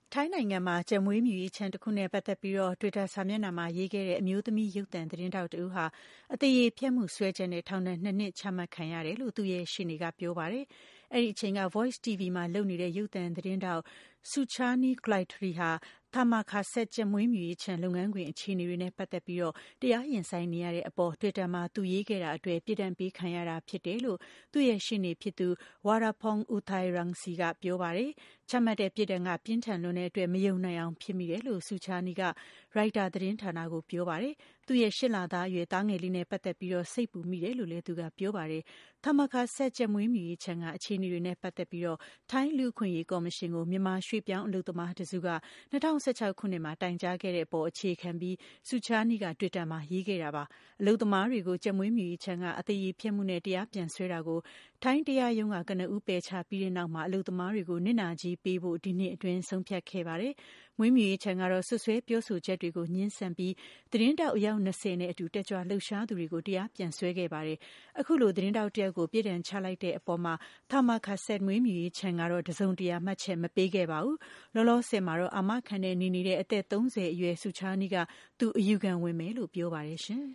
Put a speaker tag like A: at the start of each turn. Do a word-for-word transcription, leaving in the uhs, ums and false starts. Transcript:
A: ထိုင်းနိုင်ငံမှာကြက်မွေးမြူရေးခြံတစ်ခုနဲ့ပတ်သက်ပြီးတော့ Twitter စာမျက်နှာမှာရေးခဲ့တဲ့အမျိုးသမီးရုပ်သံသတင်းထောက်တဦးဟာအသရေဖျက်မှုစွဲချက်နဲ့ထောင်ဒဏ်နှစ်နှစ်ချမှတ်ခံရတယ်လို့သူ့ရဲ့ရှေ့နေကပြောပါတယ်။အဲဒီအချိန်က Voice တီဗီမှာလုပ်နေတဲ့ရုပ်သံသတင်းထောက် Suchanee Cloitre ဟာThammakaset ကြက်မွေးမြူရေးခြံလုပ်ငန်းခွင်အခြေအနေတွေနဲ့ပတ်သက်ပြီးတော့တရားရင်ဆိုင်နေရတဲ့အပေါ် Twitter မှာသူရေးခဲ့တာအတွက်ပြစ်ဒဏ်ပေးခံရတာဖြစ်တယ်လို့သူ့ရဲ့ရှေ့နေဖြစ်သူ Worapong Uthai-Rangsi ကပြောပါတယ်။ချမှတ်တဲ့ပြစ်ဒဏ်ကပြင်းထန်လွန်းတဲ့အတွက်မယုံနိုင်အောင်ဖြစ်မိတယ်လို့ Suchanee က Reuters သတင်းဌာနကိုပြောပါတယ်။သူ့ရဲ့ရှစ်လသားအရွယ်သားငယ်လေးနဲ့ပတ်သက်ပြီးတော့စိတ်ပူမိတယ်လို့လည်းသူကပြောပါတယ်။ Thammakaset ကြက်မွေးမြူရေးခြံကအခြေအနေတွေနဲ့ပတ်သက်ပြီးတော့ထိုင်းလူ့အခွင့်အရေးကော်မရှင်ကိုမြန်မာရွှေ့ပြောင်းအလုပ်သမားတစုက၂၀၁၆ခုနှစ်မှာတိုင်ကြားခဲ့တဲ့အပေါ်အခြေခံပြီး Suchanee က Twitter မှာရေးခဲ့တာပါ။အလုပ်သမားတွေကိုကြက်မွေးမြူရေးခြံကအသရေဖျက်မှုနဲ့တရားပြန်စွဲတာကိုထိုင်းတရားရုံးကကနဦးပယ်ချပြီးတဲ့နောက်မှာအလုပ်သမားတွေကိုနစ်နာကြေးပေးဖို့ဒီနှစ်အတွင်းဆုံးဖြတ်ခဲ့ပါတယ်။မွေးမြူရေးခြံကတော့ဆွဆွဲပြောဆိုချက်တွေကိုညှင်းဆန်ပြီးသတင်းတောက်အယောက်၂၀နဲ့အတူတက်ကြွလှုပ်ရှားသူတွေကိုတရားပြန်စွဲခဲ့ပါတယ်။အခုလိုသတင်းတောက်တယောက်ကိုပြစ်ဒဏ်ချလိုက်တဲ့အပေါ်မှာThammakaset မွေးမြူရေးခြံကတော့တစုံတရာမှတ်ချက်မပေးခဲ့ပါဘူး။လောလောဆယ်မှာတော့အာမခံနဲ့နေနေတဲ့အသက်သုံးဆယ်အရွယ်Suchaneeကသူအယူခံဝင်မယ်လို့ပြောပါတယ်ရှင်။